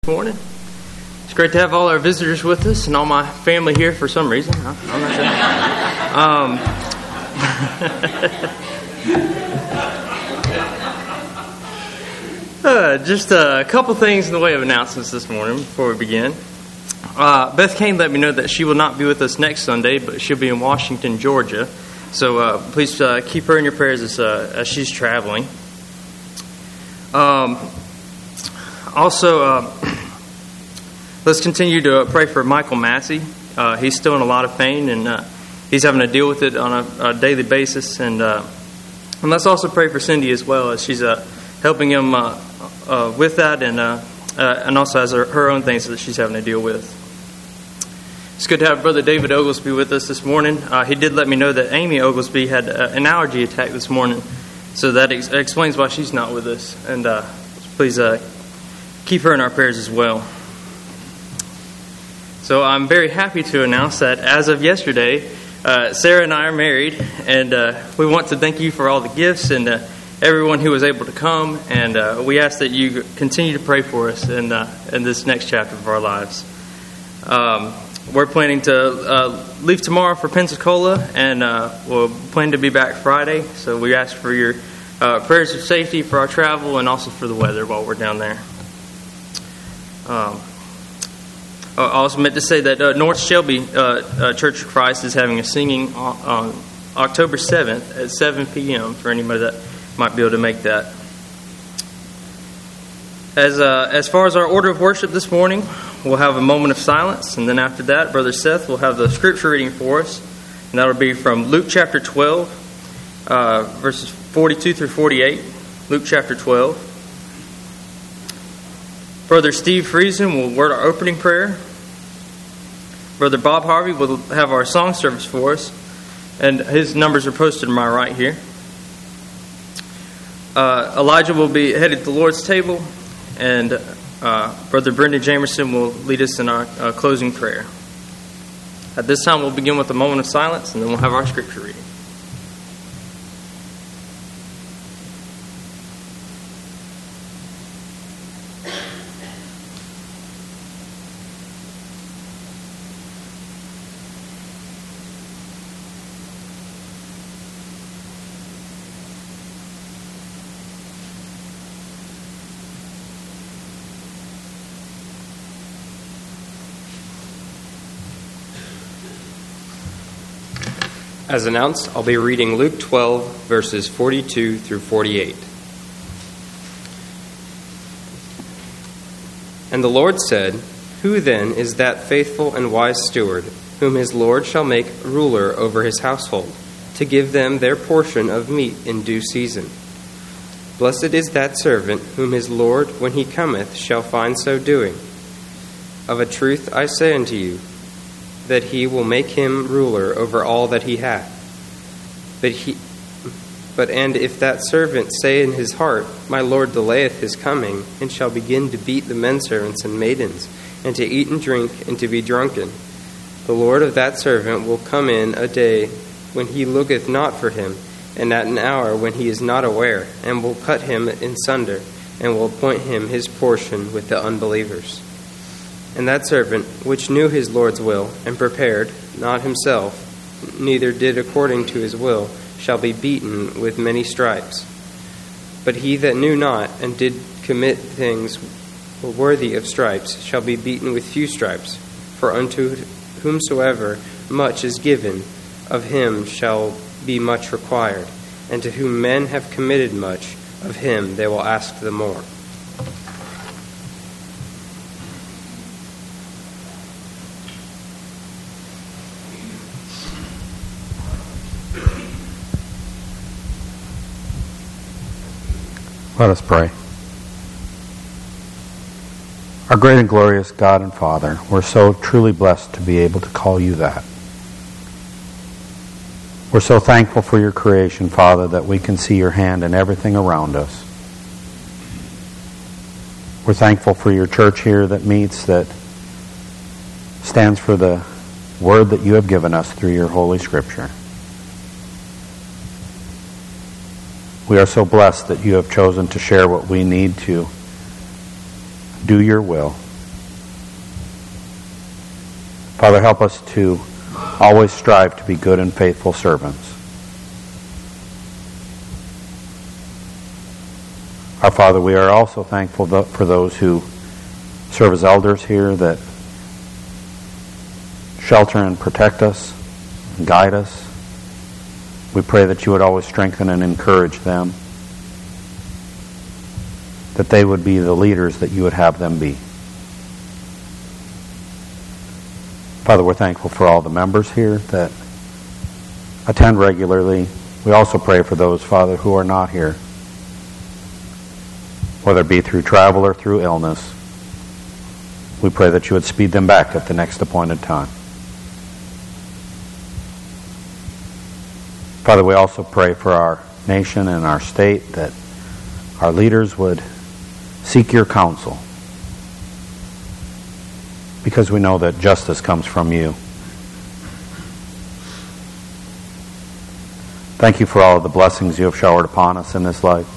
Morning. It's great to have all our visitors with us and all my family here for some reason. I'm not sure. Just a couple things in the way of announcements this morning before we begin. Beth Kane let me know that she will not be with us next Sunday, but she'll be in Washington, Georgia. So please keep her in your prayers as she's traveling. Also, let's continue to pray for Michael Massey. He's still in a lot of pain, and he's having to deal with it on a daily basis. And let's also pray for Cindy as well, as she's helping him with that, and also has her own things that she's having to deal with. It's good to have Brother David Oglesby with us this morning. He did let me know that Amy Oglesby had an allergy attack this morning, so that explains why she's not with us. And please keep her in our prayers as well. So I'm very happy to announce that as of yesterday, Sarah and I are married, and we want to thank you for all the gifts and everyone who was able to come, and we ask that you continue to pray for us in this next chapter of our lives. We're planning to leave tomorrow for Pensacola, and we'll plan to be back Friday, so we ask for your prayers of safety for our travel and also for the weather while we're down there. I also meant to say that North Shelby Church of Christ is having a singing on October 7th at 7 p.m. for anybody that might be able to make that. As far as our order of worship this morning, we'll have a moment of silence, and then after that, Brother Seth will have the scripture reading for us, and that'll be from Luke chapter 12, verses 42 through 48. Luke chapter 12. Brother Steve Friesen will word our opening prayer. Brother Bob Harvey will have our song service for us, and his numbers are posted to my right here. Elijah will be headed to the Lord's table, and Brother Brendan Jamerson will lead us in our closing prayer. At this time, we'll begin with a moment of silence, and then we'll have our scripture reading. As announced, I'll be reading Luke 12, verses 42 through 48. And the Lord said, "Who then is that faithful and wise steward, whom his Lord shall make ruler over his household, to give them their portion of meat in due season? Blessed is that servant, whom his Lord, when he cometh, shall find so doing. Of a truth I say unto you, that he will make him ruler over all that he hath. And if that servant say in his heart, My Lord delayeth his coming, and shall begin to beat the menservants and maidens, and to eat and drink, and to be drunken, the Lord of that servant will come in a day when he looketh not for him, and at an hour when he is not aware, and will cut him in sunder, and will appoint him his portion with the unbelievers. And that servant, which knew his Lord's will, and prepared, not himself, neither did according to his will, shall be beaten with many stripes. But he that knew not, and did commit things worthy of stripes, shall be beaten with few stripes. For unto whomsoever much is given, of him shall be much required. And to whom men have committed much, of him they will ask the more." Let us pray. Our great and glorious God and Father, we're so truly blessed to be able to call you that. We're so thankful for your creation, Father, that we can see your hand in everything around us. We're thankful for your church here that meets, that stands for the word that you have given us through your Holy Scripture. We are so blessed that you have chosen to share what we need to do your will Father, help us to always strive to be good and faithful servants. Our Father, we are also thankful for those who serve as elders here, that shelter and protect us and guide us. We pray that you would always strengthen and encourage them, that they would be the leaders that you would have them be. Father, we're thankful for all the members here that attend regularly. We also pray for those, Father, who are not here, whether it be through travel or through illness. We pray that you would speed them back at the next appointed time. Father, we also pray for our nation and our state, that our leaders would seek your counsel, because we know that justice comes from you. Thank you for all of the blessings you have showered upon us in this life.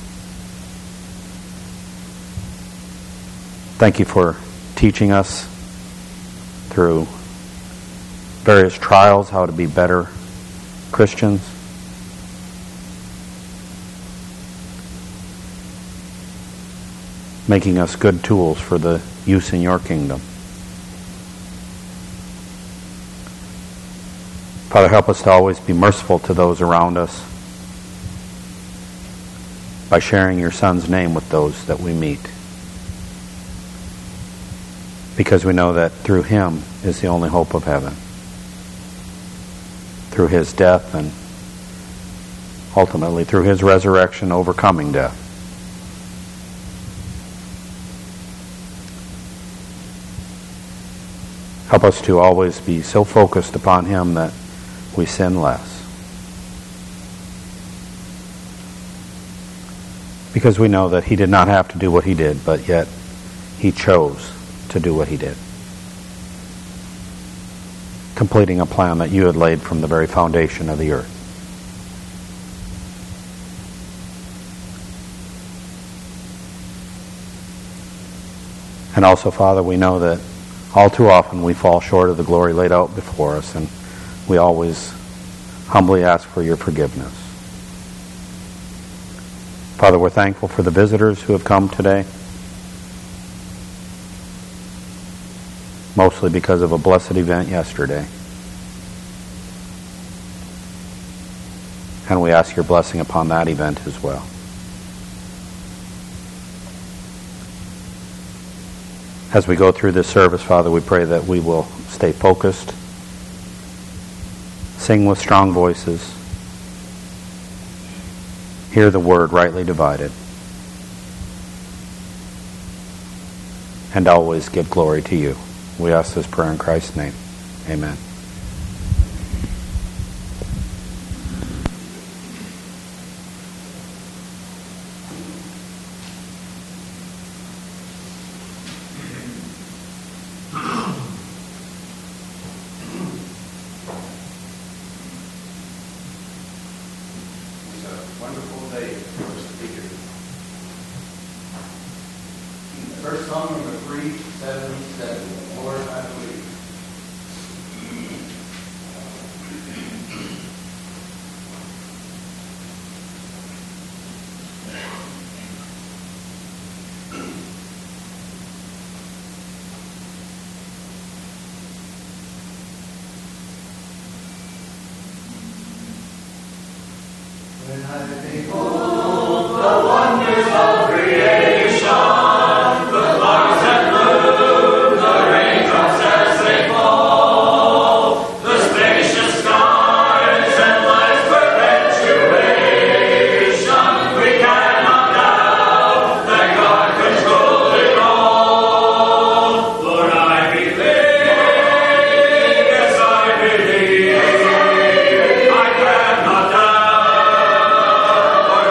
Thank you for teaching us through various trials how to be better Christians. Making us good tools for the use in your kingdom. Father, help us to always be merciful to those around us by sharing your Son's name with those that we meet, because we know that through him is the only hope of heaven. Through his death and ultimately through his resurrection, overcoming death. Help us to always be so focused upon him that we sin less. Because we know that he did not have to do what he did, but yet he chose to do what he did, completing a plan that you had laid from the very foundation of the earth. And also, Father, we know that all too often we fall short of the glory laid out before us, and we always humbly ask for your forgiveness. Father, we're thankful for the visitors who have come today, mostly because of a blessed event yesterday. And we ask your blessing upon that event as well. As we go through this service, Father, we pray that we will stay focused, sing with strong voices, hear the word rightly divided, and always give glory to you. We ask this prayer in Christ's name. Amen. I cannot die.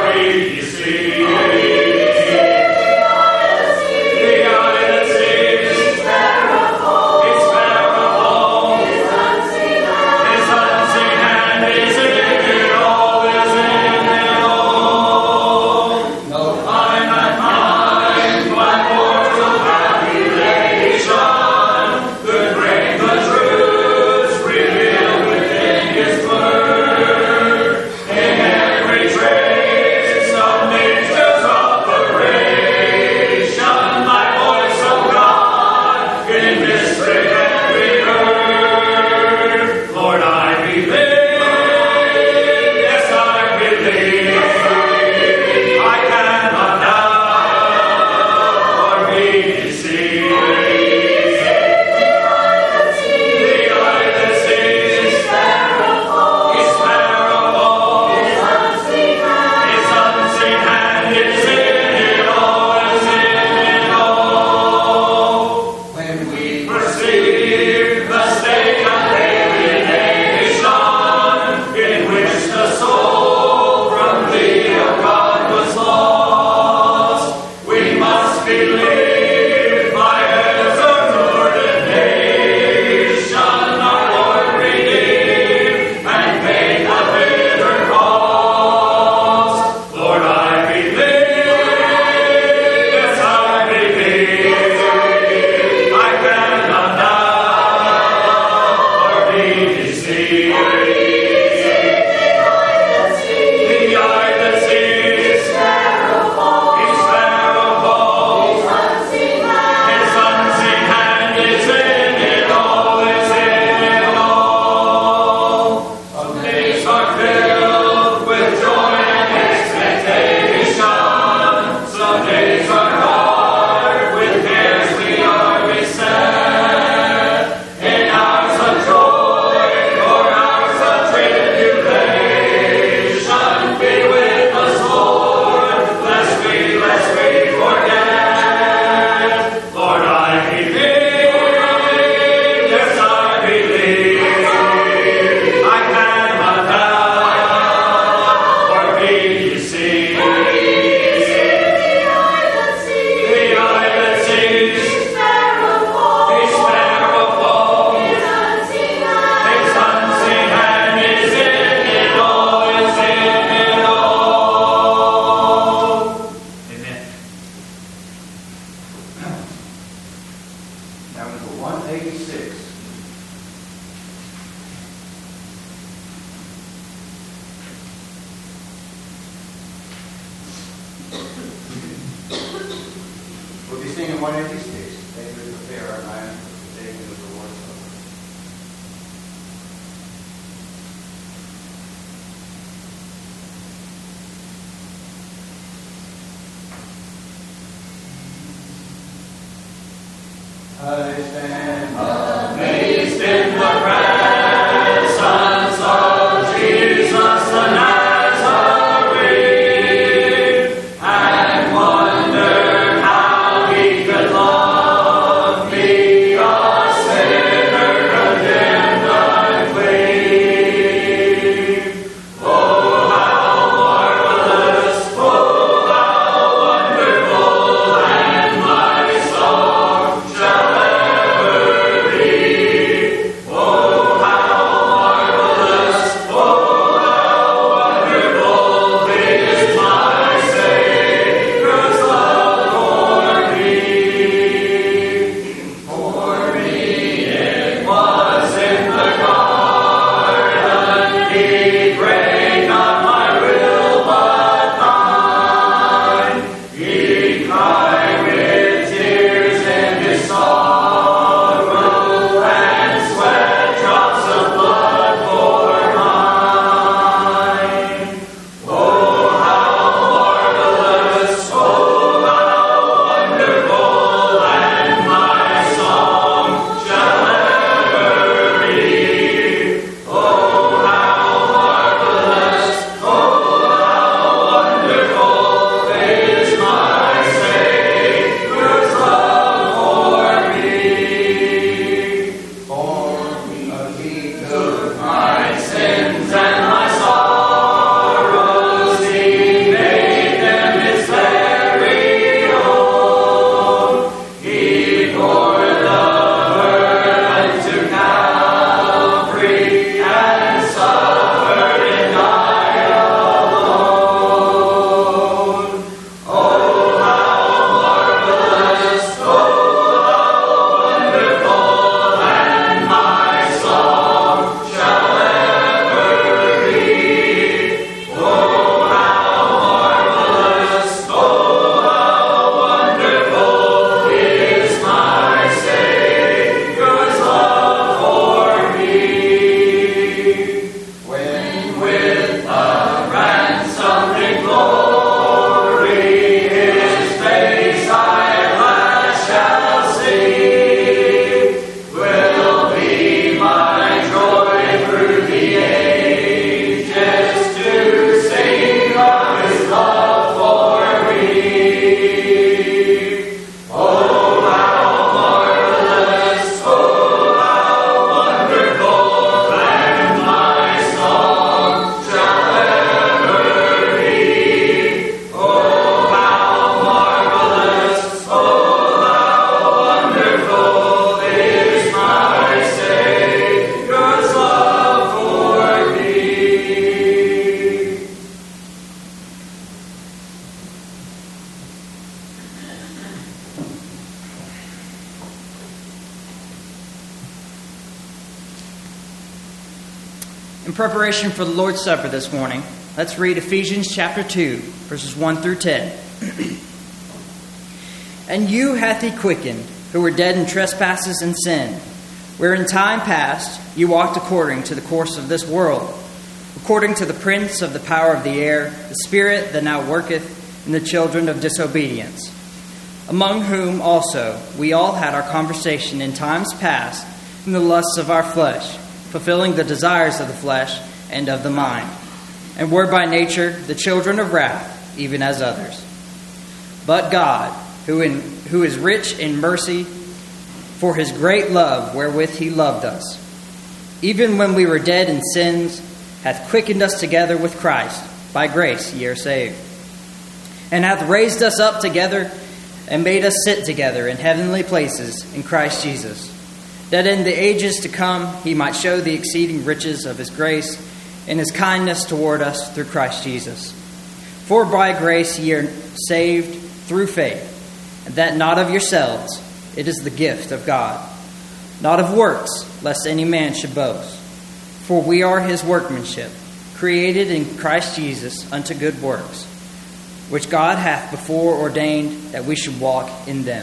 186. We'll be singing 186. They will prepare our land for the taking of the Lord's Supper. I stand amazed in the presence of Jesus the Nazarene, and wonder how he could love me, a sinner condemned unclean. Oh, how marvelous, oh, how wonderful, and my song shall ever be. Oh, how marvelous, oh, how wonderful is my Savior's love for me. For me it was in the garden, he prayed not my will but thine. He cried with tears in his sorrow, and sweat drops of blood for mine. Oh, how marvelous, oh, how wonderful, and my song shall ever be. Oh, how marvelous, oh, how wonderful is my Savior's love for me. He took my sins and my sorrows, he made them his very own. He bore the burden to Calvary and suffered and died alone. Oh, how marvelous, oh, how wonderful, and my song shall ever be. Oh, how marvelous, oh, how wonderful is my Savior's love for me. When with a ransomed glory his face I at last shall see, will be my joy through the ages to sing of his love for me. Oh, how marvelous, oh, how wonderful, and my song shall ever be. Oh, how marvelous, oh, how wonderful is my Savior's love for me. In preparation for the Lord's Supper this morning, let's read Ephesians chapter 2, verses 1 through 10. And you hath he quickened, who were dead in trespasses and sin, where in time past you walked according to the course of this world, according to the prince of the power of the air, the spirit that now worketh in the children of disobedience, among whom also we all had our conversation in times past in the lusts of our flesh, fulfilling the desires of the flesh and of the mind, and were by nature the children of wrath, even as others. But God, who is rich in mercy, for his great love wherewith he loved us, even when we were dead in sins, hath quickened us together with Christ. By grace ye are saved. And hath raised us up together, and made us sit together in heavenly places in Christ Jesus, that in the ages to come he might show the exceeding riches of his grace and his kindness toward us through Christ Jesus. For by grace ye are saved through faith, and that not of yourselves, it is the gift of God, not of works, lest any man should boast. For we are his workmanship, created in Christ Jesus unto good works, which God hath before ordained that we should walk in them.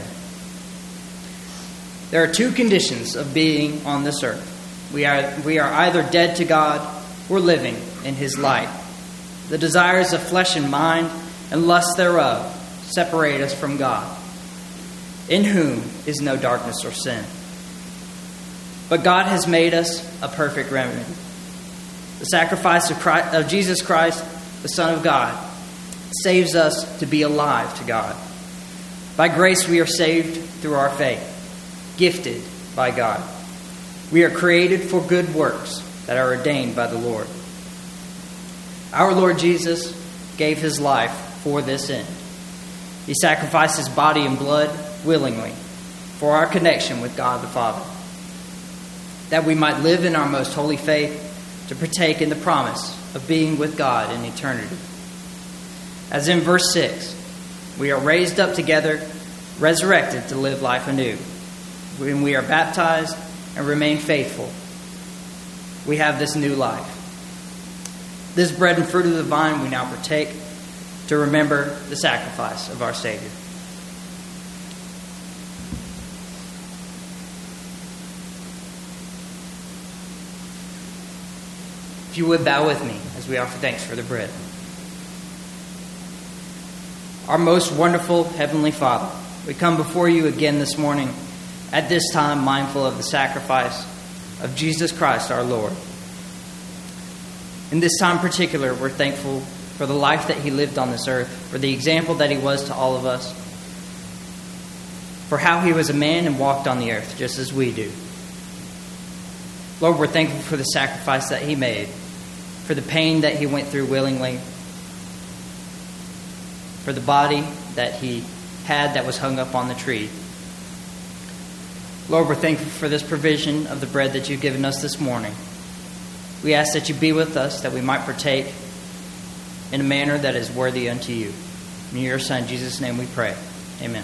There are two conditions of being on this earth. We are either dead to God or living in his light. The desires of flesh and mind and lust thereof separate us from God, in whom is no darkness or sin. But God has made us a perfect remedy. The sacrifice of Jesus Christ, the Son of God, saves us to be alive to God. By grace we are saved through our faith, gifted by God. We are created for good works that are ordained by the Lord. Our Lord Jesus gave his life for this end. He sacrificed his body and blood willingly for our connection with God the Father, that we might live in our most holy faith to partake in the promise of being with God in eternity. As in verse 6, we are raised up together, resurrected to live life anew. When we are baptized and remain faithful, we have this new life. This bread and fruit of the vine we now partake to remember the sacrifice of our Savior. If you would bow with me as we offer thanks for the bread. Our most wonderful Heavenly Father, we come before you again this morning, at this time mindful of the sacrifice of Jesus Christ our Lord. In this time in particular, we're thankful for the life that he lived on this earth, for the example that he was to all of us, for how he was a man and walked on the earth just as we do. Lord, we're thankful for the sacrifice that he made, for the pain that he went through willingly, for the body that he had that was hung up on the tree. Lord, we're thankful for this provision of the bread that you've given us this morning. We ask that you be with us, that we might partake in a manner that is worthy unto you. In your Son, Jesus' name we pray. Amen.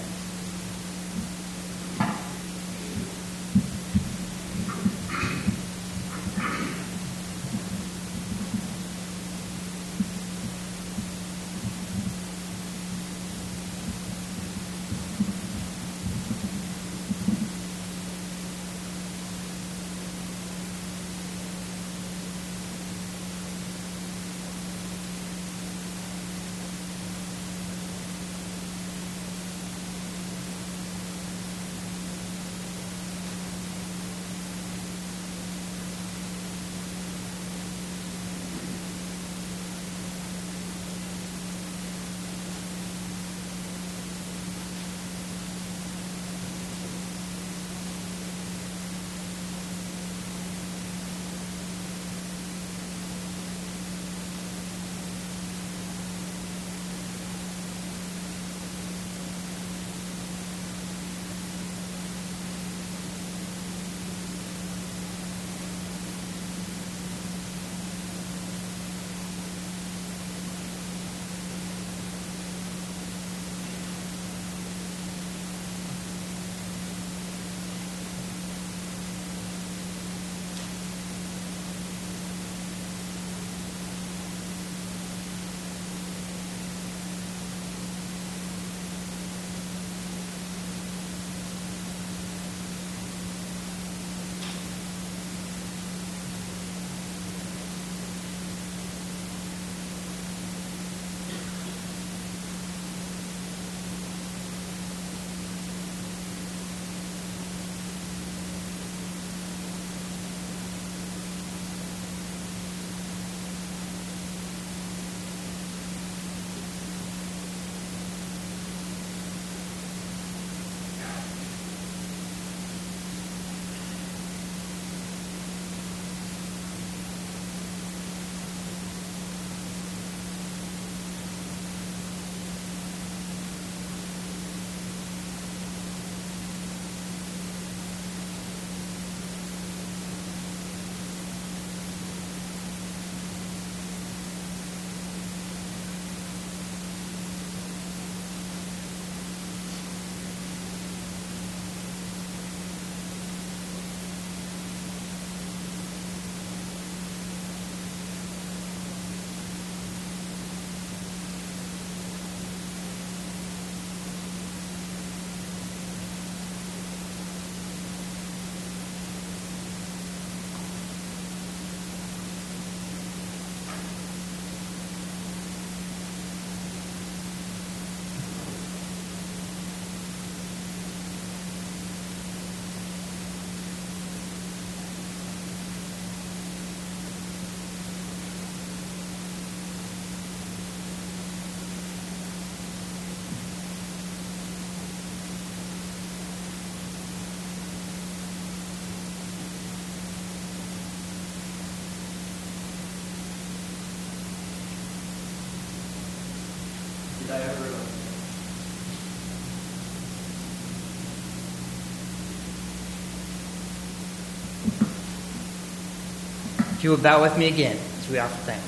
If you would bow with me again as we offer thanks.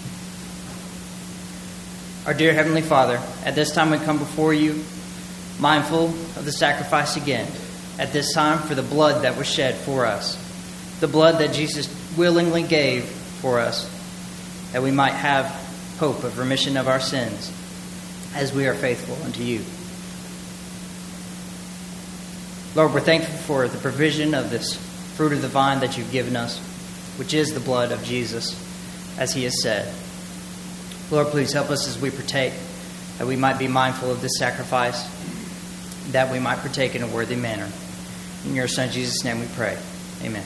Our dear Heavenly Father, at this time we come before you, mindful of the sacrifice again, at this time for the blood that was shed for us, the blood that Jesus willingly gave for us, that we might have hope of remission of our sins as we are faithful unto you. Lord, we're thankful for the provision of this fruit of the vine that you've given us, which is the blood of Jesus, as he has said. Lord, please help us as we partake, that we might be mindful of this sacrifice, that we might partake in a worthy manner. In your Son, Jesus' name we pray. Amen.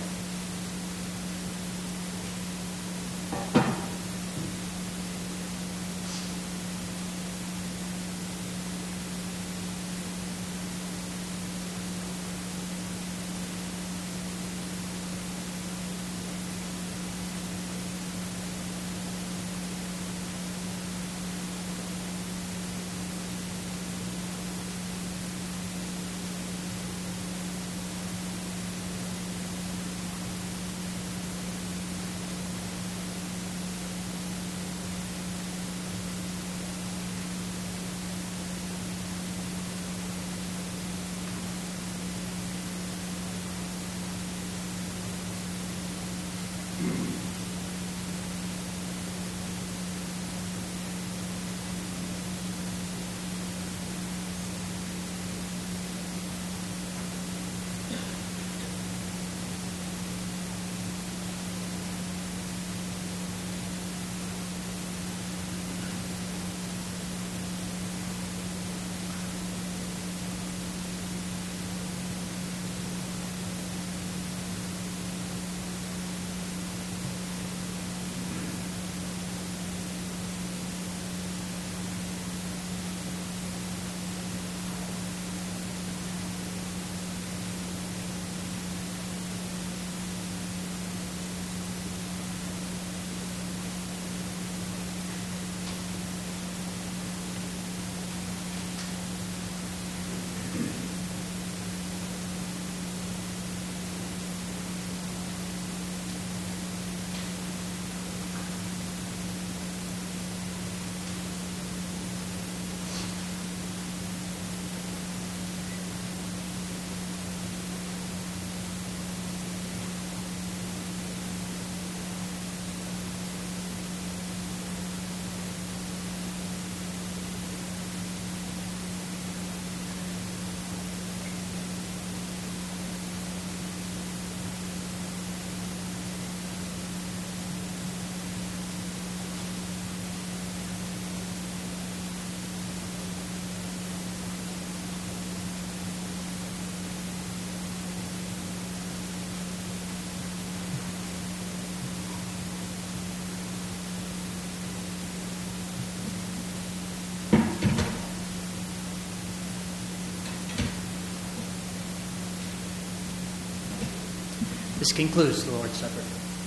This concludes the Lord's Supper.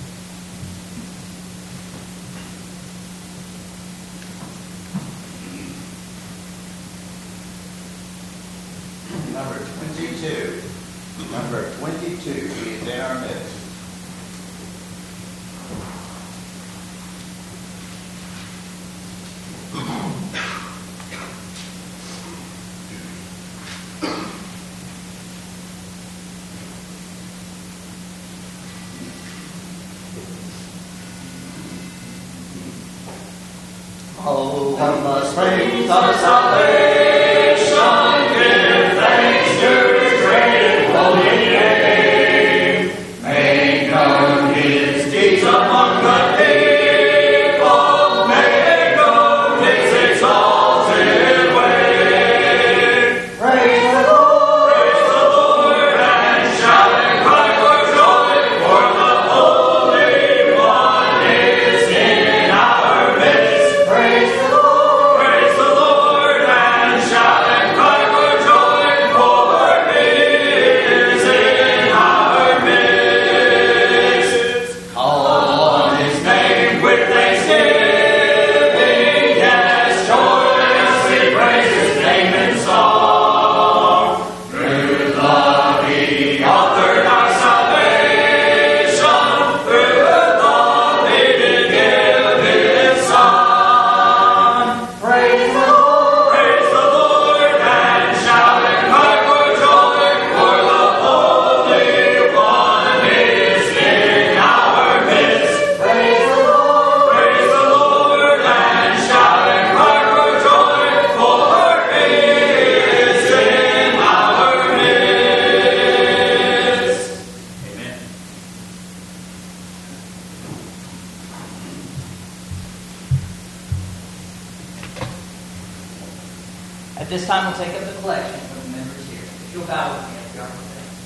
Number 22, he is in our midst. Oh, come the springs of salvation, give thanks to his great and holy name. Make known his deeds among the people, make known his exalted way. Praise the Lord, and shout and cry for joy, for the Holy One is in our midst. Praise the Lord, and shout. this time we'll take up the collection from the members here. If you'll bow with me as we offer thanks.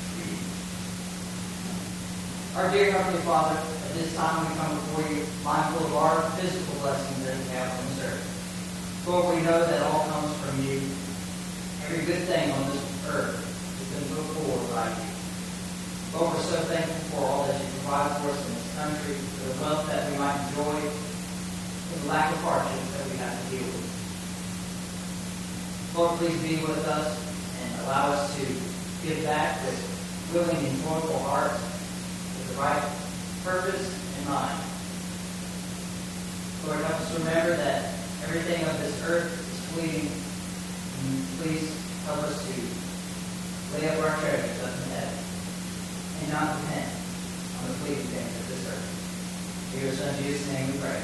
Our dear Heavenly Father, at this time we come before you mindful of our physical blessings that we have on this earth. Lord, we know that all comes from you. Every good thing on this earth has been put forward by you. Lord, we're so thankful for all that you provide for us in this country, for the wealth that we might enjoy, for the lack of hardships that we have to deal with. Lord, please be with us and allow us to give back with willing and joyful hearts with the right purpose in mind. Lord, help us remember that everything of this earth is fleeting. And please help us to lay up our treasures up in heaven and not depend on the fleeting things of this earth. In your Son Jesus' name we pray.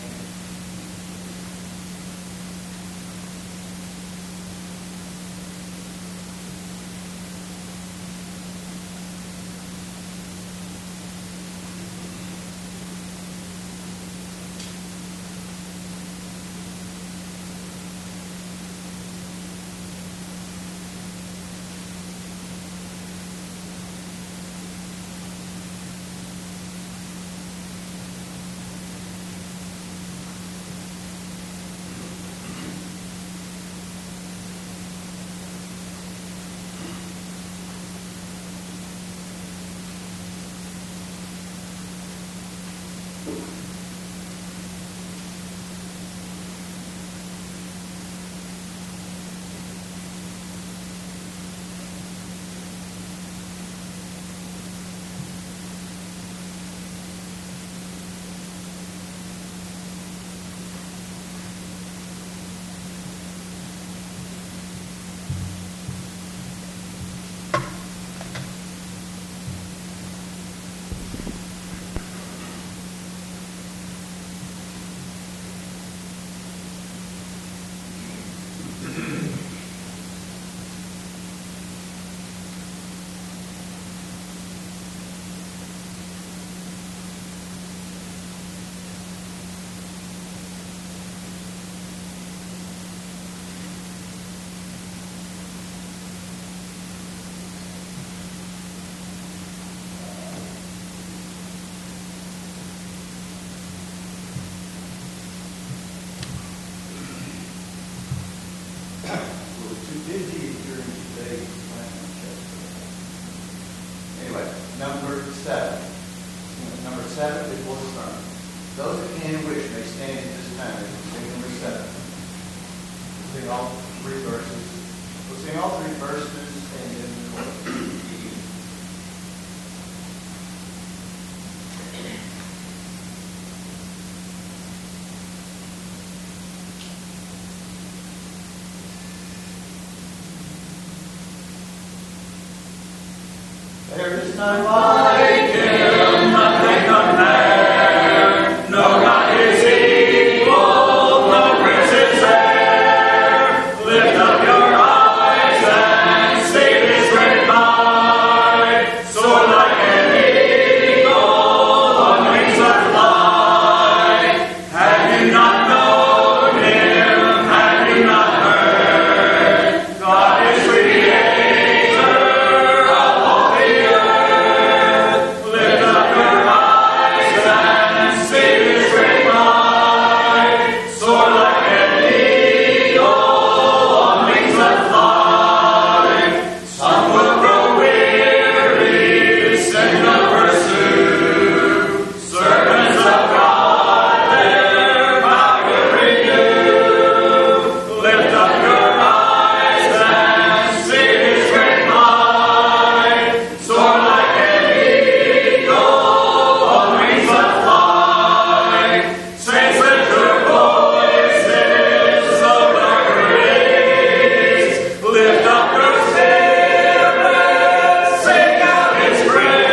There is none like him, nothing compared. No God is equal, no prince is there. Lift up your eyes and see his great might. Soar like an eagle on wings of light. Have you not known him? Have you not heard? God is creator of all the earth. Lift up your eyes and see his great might. Soar like an eagle on wings of light. Some will grow weary, sin will pursue. Servants of God, their power renew. Lift up your eyes and see his great might. Soar like an eagle on wings of light. Saints, lift your voices over praise. Lift up your spirits, sing out his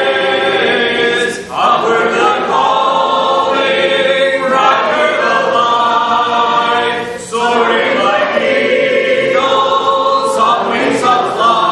praise. Upward the calling, rider the light. Soaring like eagles on wings of flight.